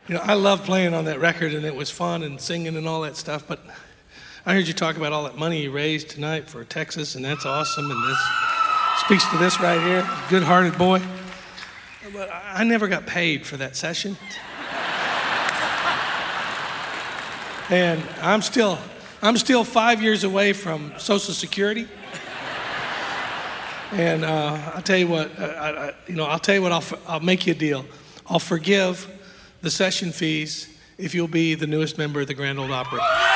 You know, I love playing on that record, and it was fun and singing and all that stuff, but I heard you talk about all that money you raised tonight for Texas, and that's awesome, and this speaks to this right here, good-hearted boy. But I never got paid for that session. And I'm still 5 years away from Social Security. And I'll tell you what, I'll make you a deal. I'll forgive the session fees if you'll be the newest member of the Grand Ole Opry.